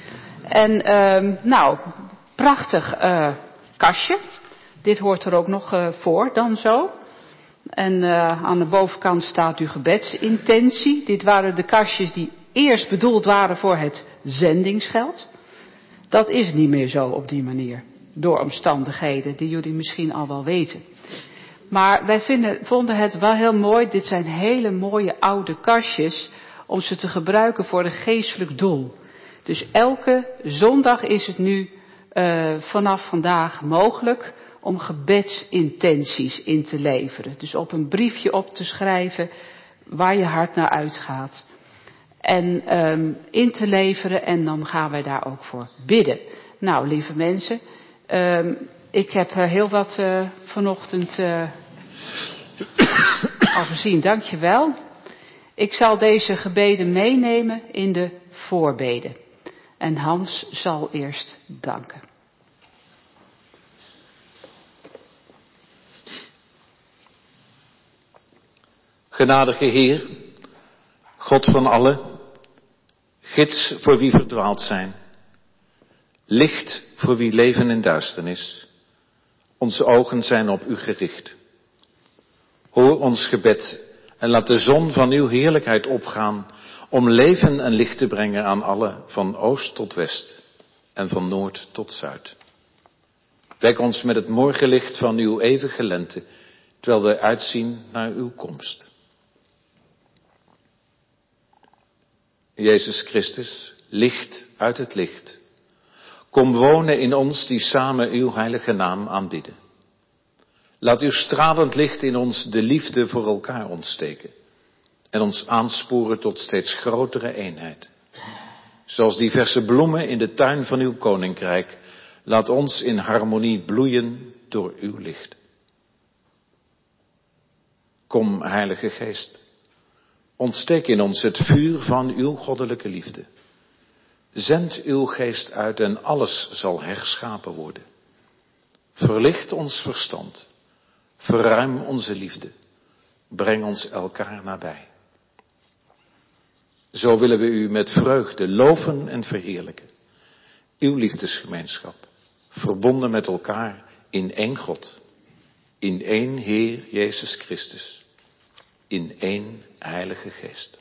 En uh, nou, prachtig uh, kastje. Dit hoort er ook nog uh, voor dan zo. En uh, aan de bovenkant staat uw gebedsintentie. Dit waren de kastjes die eerst bedoeld waren voor het zendingsgeld. Dat is niet meer zo op die manier. Door omstandigheden die jullie misschien al wel weten. Maar wij vinden, vonden het wel heel mooi. Dit zijn hele mooie oude kastjes om ze te gebruiken voor een geestelijk doel. Dus elke zondag is het nu uh, vanaf vandaag mogelijk om gebedsintenties in te leveren. Dus op een briefje op te schrijven waar je hart naar uitgaat. En um, in te leveren en dan gaan wij daar ook voor bidden. Nou, lieve mensen, um, ik heb uh, heel wat uh, vanochtend uh, al gezien, dankjewel. Ik zal deze gebeden meenemen in de voorbeden. En Hans zal eerst danken. Genadige Heer, God van allen, gids voor wie verdwaald zijn, licht voor wie leven in duisternis, onze ogen zijn op u gericht. Hoor ons gebed en laat de zon van uw heerlijkheid opgaan om leven en licht te brengen aan allen van oost tot west en van noord tot zuid. Wek ons met het morgenlicht van uw eeuwige lente, terwijl we uitzien naar uw komst. Jezus Christus, licht uit het licht, kom wonen in ons die samen uw heilige naam aanbidden. Laat uw stralend licht in ons de liefde voor elkaar ontsteken en ons aansporen tot steeds grotere eenheid. Zoals diverse bloemen in de tuin van uw koninkrijk, laat ons in harmonie bloeien door uw licht. Kom, Heilige Geest, ontsteek in ons het vuur van uw goddelijke liefde. Zend uw geest uit en alles zal herschapen worden. Verlicht ons verstand, verruim onze liefde, breng ons elkaar nabij. Zo willen we u met vreugde loven en verheerlijken. Uw liefdesgemeenschap, verbonden met elkaar in één God, in één Heer Jezus Christus, in één Heilige Geest.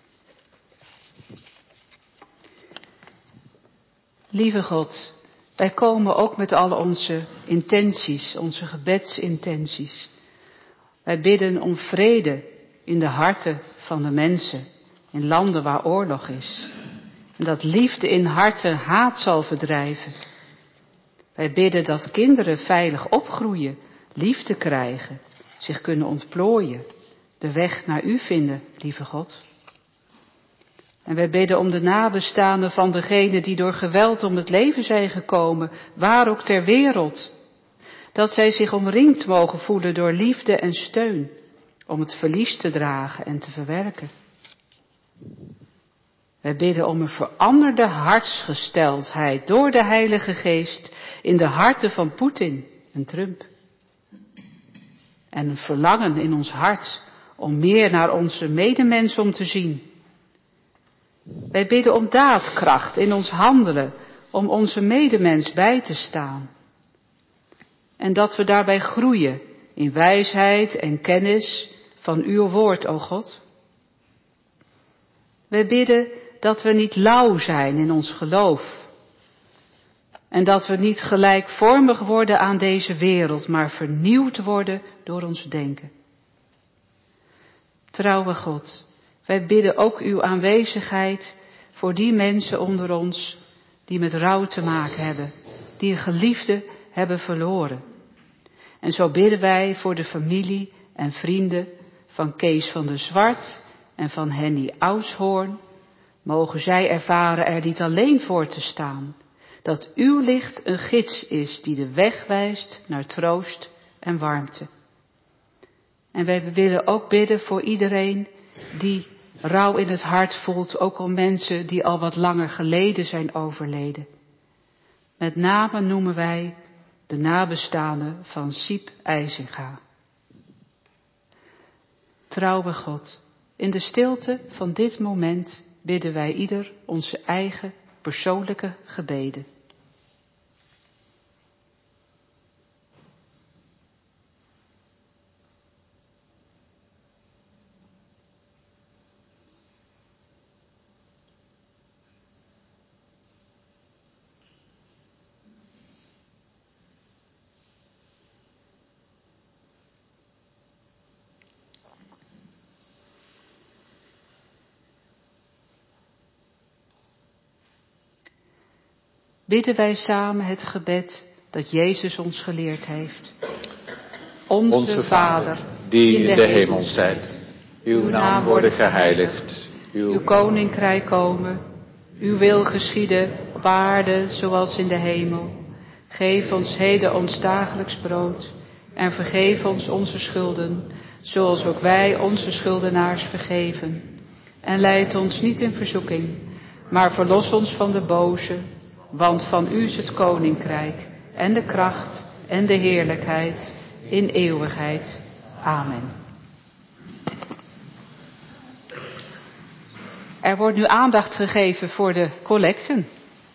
Lieve God, wij komen ook met alle onze intenties, onze gebedsintenties. Wij bidden om vrede in de harten van de mensen, in landen waar oorlog is. En dat liefde in harten haat zal verdrijven. Wij bidden dat kinderen veilig opgroeien, liefde krijgen, zich kunnen ontplooien, de weg naar U vinden, lieve God. En wij bidden om de nabestaanden van degenen die door geweld om het leven zijn gekomen, waar ook ter wereld. Dat zij zich omringd mogen voelen door liefde en steun, om het verlies te dragen en te verwerken. Wij bidden om een veranderde hartsgesteldheid door de Heilige Geest in de harten van Poetin en Trump. En een verlangen in ons hart om meer naar onze medemens om te zien. Wij bidden om daadkracht in ons handelen, om onze medemens bij te staan. En dat we daarbij groeien in wijsheid en kennis van Uw woord, o God. Wij bidden dat we niet lauw zijn in ons geloof. En dat we niet gelijkvormig worden aan deze wereld, maar vernieuwd worden door ons denken. Trouwe God, wij bidden ook Uw aanwezigheid voor die mensen onder ons die met rouw te maken hebben, die een geliefde hebben verloren. En zo bidden wij voor de familie en vrienden van Kees van der Zwart en van Henny Oudshoorn. Mogen zij ervaren er niet alleen voor te staan, dat Uw licht een gids is die de weg wijst naar troost en warmte. En wij willen ook bidden voor iedereen die rouw in het hart voelt, ook om mensen die al wat langer geleden zijn overleden. Met name noemen wij de nabestaanden van Siep IJzinga. Trouwe God, in de stilte van dit moment bidden wij ieder onze eigen persoonlijke gebeden. Bidden wij samen het gebed dat Jezus ons geleerd heeft. Onze, Onze Vader, die in de hemel zijt, uw naam worden geheiligd, uw koninkrijk komen, uw wil geschieden op aarde zoals in de hemel. Geef ons heden ons dagelijks brood en vergeef ons onze schulden, zoals ook wij onze schuldenaars vergeven. En leid ons niet in verzoeking, maar verlos ons van de boze. Want van U is het koninkrijk en de kracht en de heerlijkheid in eeuwigheid. Amen. Er wordt nu aandacht gegeven voor de collecten.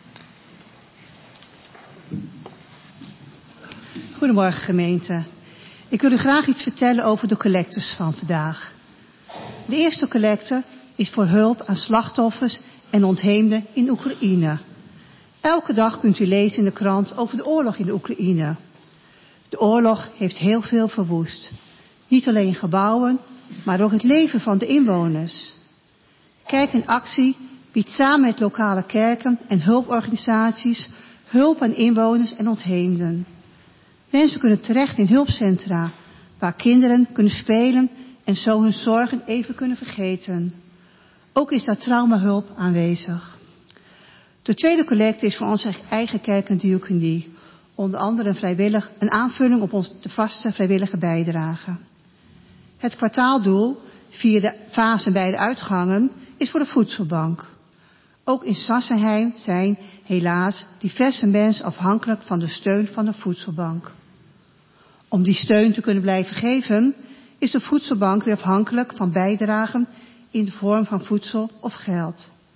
Goedemorgen gemeente. Ik wil u graag iets vertellen over de collectes van vandaag. De eerste collecte is voor hulp aan slachtoffers en ontheemden in Oekraïne. Elke dag kunt u lezen in de krant over de oorlog in de Oekraïne. De oorlog heeft heel veel verwoest. Niet alleen gebouwen, maar ook het leven van de inwoners. Kijk in actie biedt samen met lokale kerken en hulporganisaties hulp aan inwoners en ontheemden. Mensen kunnen terecht in hulpcentra, waar kinderen kunnen spelen en zo hun zorgen even kunnen vergeten. Ook is daar traumahulp aanwezig. De tweede collecte is voor onze eigen kerk en diaconie. Onder andere een, vrijwillig, een aanvulling op onze de vaste vrijwillige bijdrage. Het kwartaaldoel, via de fase bij de uitgangen, is voor de voedselbank. Ook in Sassenheim zijn helaas diverse mensen afhankelijk van de steun van de voedselbank. Om die steun te kunnen blijven geven, is de voedselbank weer afhankelijk van bijdragen in de vorm van voedsel of geld.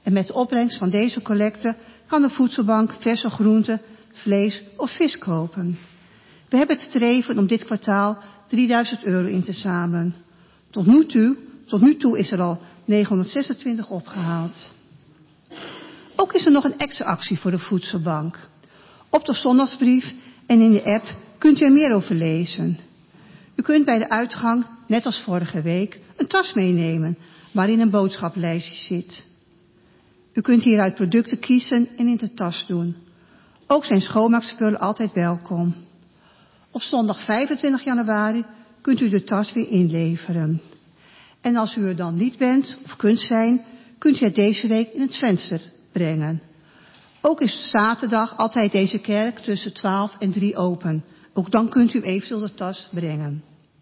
En met de opbrengst van deze collecte kan de voedselbank verse groenten, vlees of vis kopen. We hebben het streven om dit kwartaal drieduizend euro in te zamelen. Tot nu toe, tot nu toe is er al negenhonderdzesentwintig opgehaald. Ook is er nog een extra actie voor de voedselbank. Op de zondagsbrief en in de app kunt u er meer over lezen. U kunt bij de uitgang, net als vorige week, een tas meenemen waarin een boodschaplijstje zit. U kunt hieruit producten kiezen en in de tas doen. Ook zijn schoonmaakspullen altijd welkom. Op zondag vijfentwintig januari kunt u de tas weer inleveren. En als u er dan niet bent of kunt zijn, kunt u het deze week in het venster brengen. Ook is zaterdag altijd deze kerk tussen twaalf en drie open. Ook dan kunt u eventueel de tas brengen.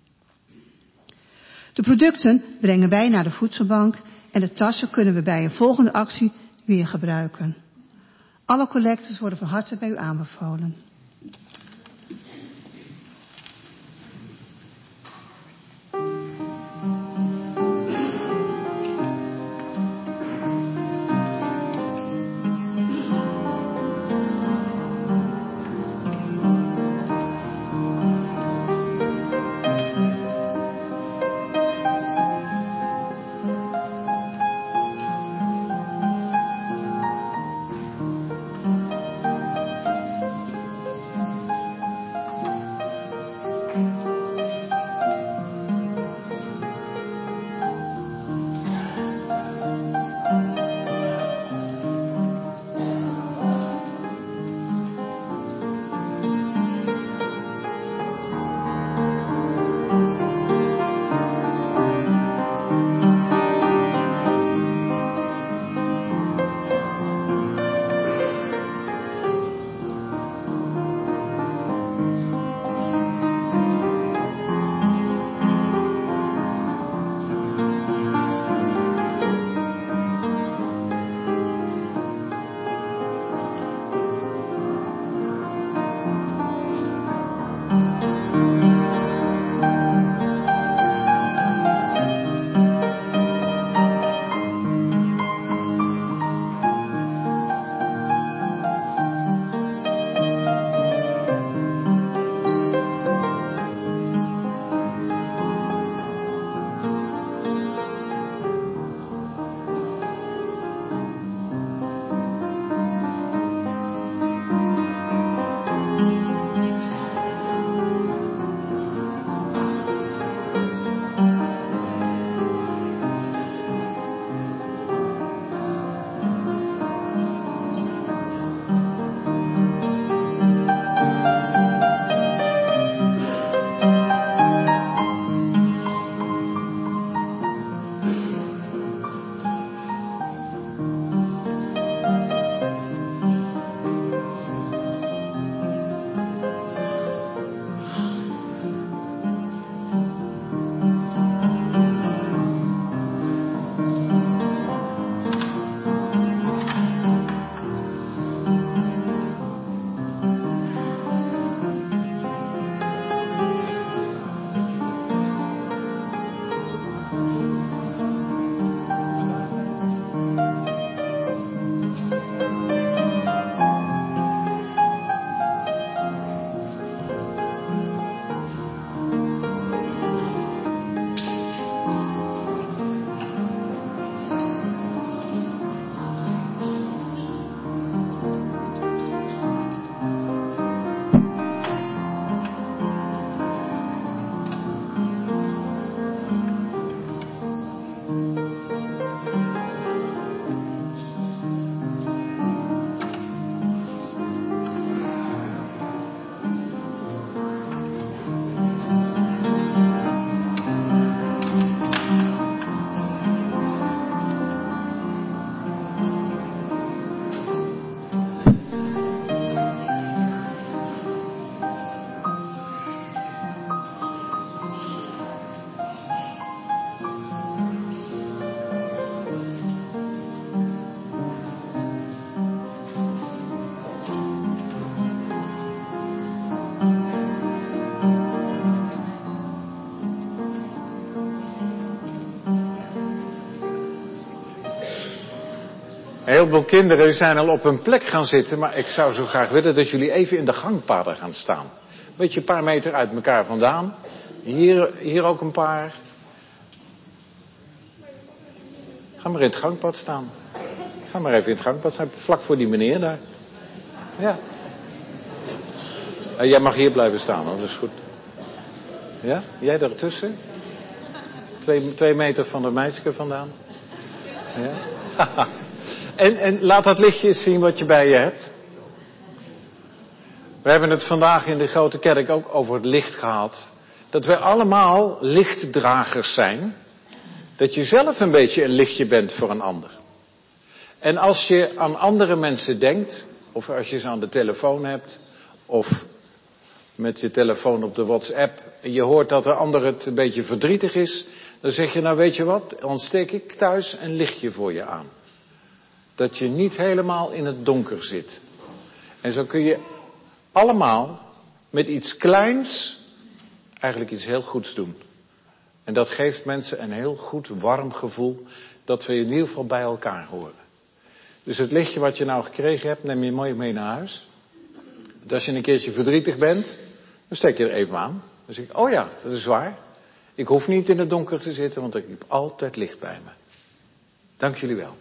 De producten brengen wij naar de voedselbank en de tassen kunnen we bij een volgende actie weer gebruiken. Alle collectes worden van harte bij u aanbevolen. heleboel kinderen zijn al op hun plek gaan zitten, maar ik zou zo graag willen dat jullie even in de gangpaden gaan staan. Een beetje een paar meter uit elkaar vandaan. Hier, hier ook een paar. Ga maar in het gangpad staan. Ga maar even in het gangpad staan, vlak voor die meneer daar. Ja. Uh, jij mag hier blijven staan, hoor. Dat is goed. Ja? Jij daartussen? Twee, twee meter van de meisje vandaan. Ja? en, en laat dat lichtje eens zien wat je bij je hebt. We hebben het vandaag in de grote kerk ook over het licht gehad. Dat wij allemaal lichtdragers zijn. Dat je zelf een beetje een lichtje bent voor een ander. En als je aan andere mensen denkt, of als je ze aan de telefoon hebt, of met je telefoon op de WhatsApp, en je hoort dat de ander het een beetje verdrietig is, dan zeg je, nou weet je wat, dan steek ik thuis een lichtje voor je aan. Dat je niet helemaal in het donker zit. En zo kun je allemaal met iets kleins eigenlijk iets heel goeds doen. En dat geeft mensen een heel goed, warm gevoel dat we in ieder geval bij elkaar horen. Dus het lichtje wat je nou gekregen hebt, neem je mooi mee naar huis. Dus als je een keertje verdrietig bent, dan steek je er even aan. Dan zeg ik, oh ja, dat is waar. Ik hoef niet in het donker te zitten, want ik heb altijd licht bij me. Dank jullie wel.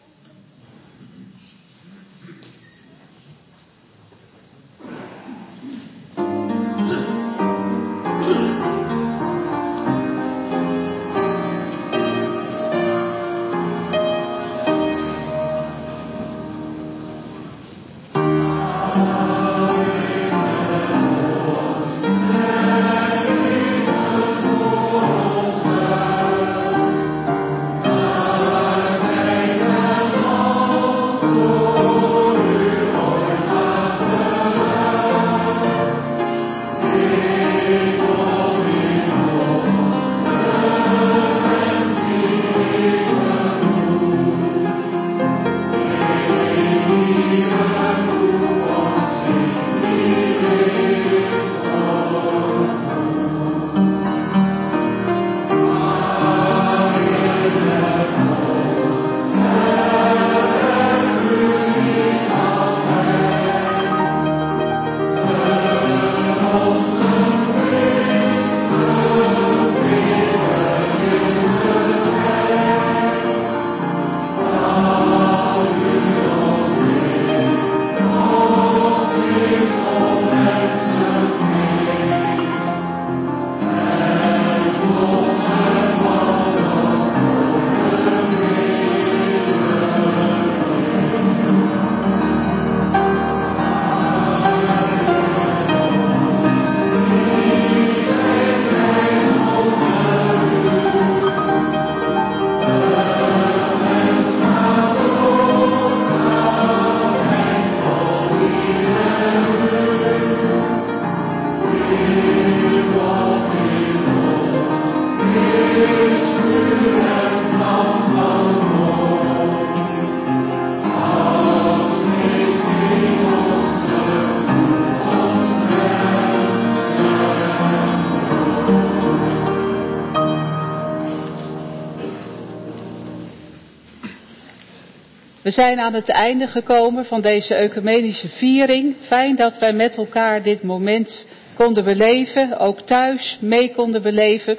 We zijn aan het einde gekomen van deze ecumenische viering. Fijn dat wij met elkaar dit moment konden beleven, ook thuis mee konden beleven.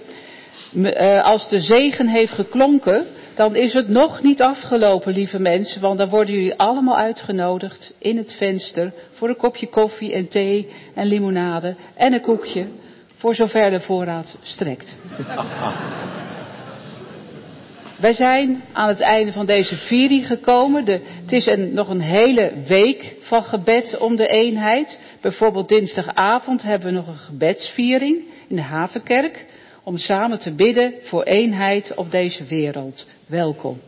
Als de zegen heeft geklonken, dan is het nog niet afgelopen, lieve mensen, want dan worden jullie allemaal uitgenodigd in het venster voor een kopje koffie en thee en limonade en een koekje, voor zover de voorraad strekt. Wij zijn aan het einde van deze viering gekomen. De, het is een, nog een hele week van gebed om de eenheid. Bijvoorbeeld dinsdagavond hebben we nog een gebedsviering in de Havenkerk. Om samen te bidden voor eenheid op deze wereld. Welkom.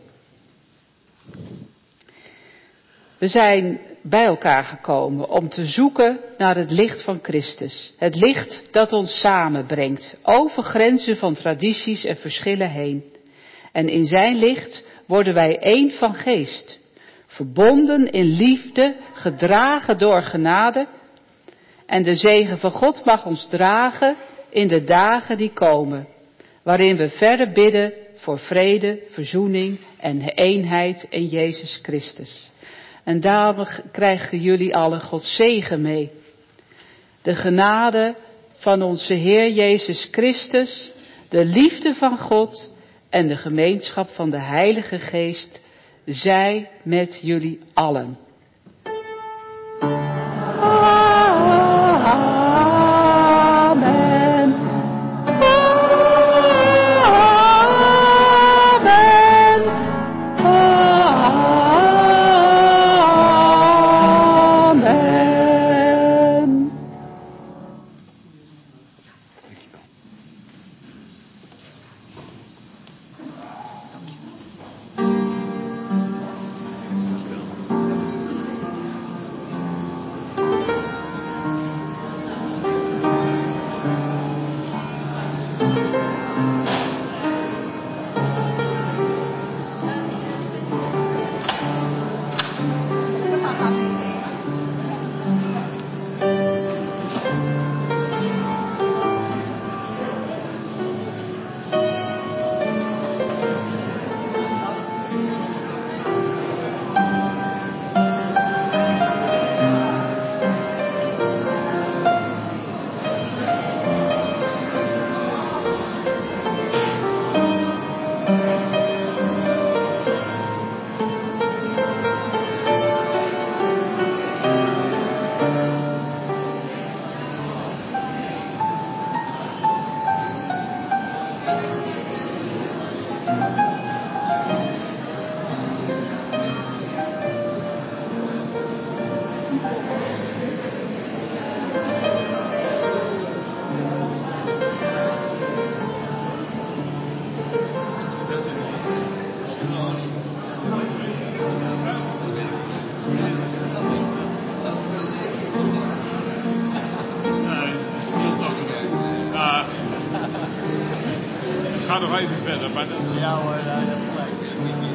We zijn bij elkaar gekomen om te zoeken naar het licht van Christus. Het licht dat ons samenbrengt, over grenzen van tradities en verschillen heen. En in zijn licht worden wij één van geest. Verbonden in liefde, gedragen door genade. En de zegen van God mag ons dragen in de dagen die komen. Waarin we verder bidden voor vrede, verzoening en eenheid in Jezus Christus. En daarom krijgen jullie allen Gods zegen mee. De genade van onze Heer Jezus Christus, de liefde van God en de gemeenschap van de Heilige Geest zij met jullie allen. Amen. Amen. Amen. Ga nog even verder, maar dat... Ja hoor, dat is gelijk.